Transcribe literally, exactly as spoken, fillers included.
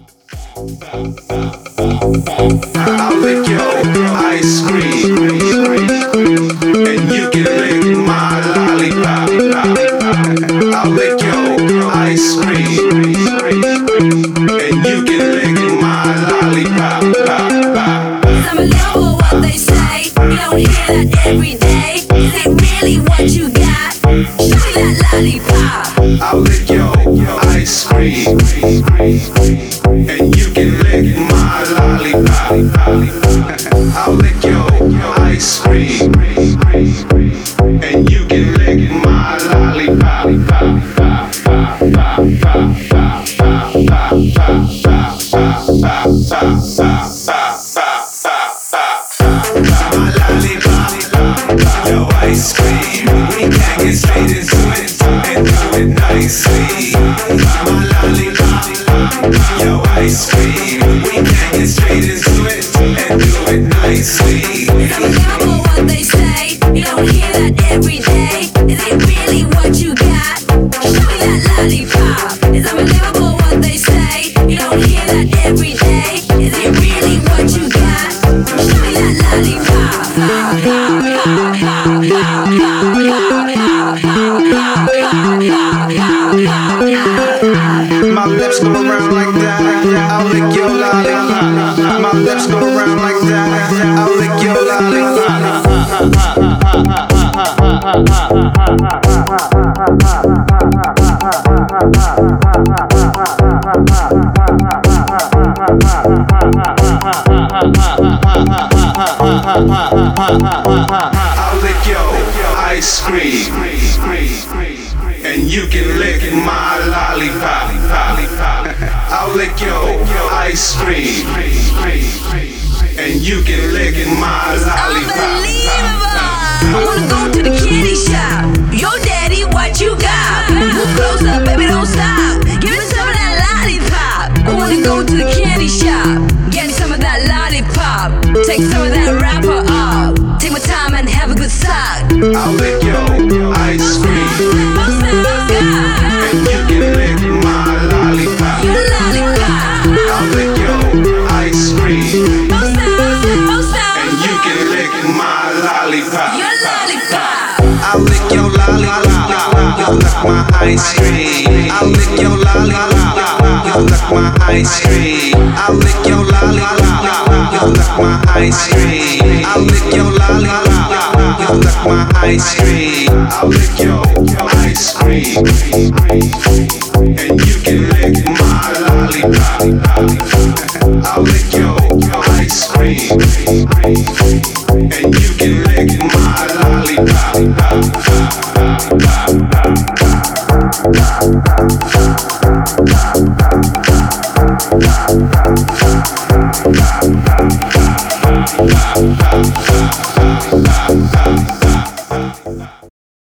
I'll lick your ice cream, and you can lick my lollipop. I'll lick your ice cream, and you can lick my lollipop. I'm a lover, what they say. You don't hear that every day. Is it really what you got? Show me that lollipop. I'll lick your ice cream, and you can lick my lollipop. I'll lick your ice cream, and you can lick my lollipop. My lollipop, your ice cream. We can get straight into it and do it nicely. My lollipop, your ice cream. We can get straight into it and do it nicely. I'm a lover, what they say. You don't hear that every day. Is it really what you got? Show me that lollipop. Is I'm a lover, what they say. You don't hear that every day. Is it really what you got? Show me that lollipop. My lips go around like that. I'll lick your lollipop. My lips go around like that. I'll lick your lollipop. I'll lick your ice cream, and you can lick my lollipop. I'll lick your ice cream, and you can lick my lollipop. Unbelievable! I wanna go to the candy shop. Yo, daddy, what you got? Move closer, baby, don't stop. Give me some of that lollipop. I wanna go to the candy shop. Get me some of that lollipop. Take some of that wrapper off. Take my time and have a good suck. I'll lick your ice cream, and you can lick my lollipop. You lollipop. I'll lick your ice cream, Most time, most time. and you can lick my lollipop. You lollipop. I'll lick your lollipop. You lick my ice cream. I'll lick your lollipop. You lick my ice cream. I'll lick your lollipop. You lick my ice cream. I'll lick your lollipop. You lick my ice cream. I'll lick your ice cream, and you can lick my lollipop. I'll lick your ice cream, and you can lick my lollipop. Bye.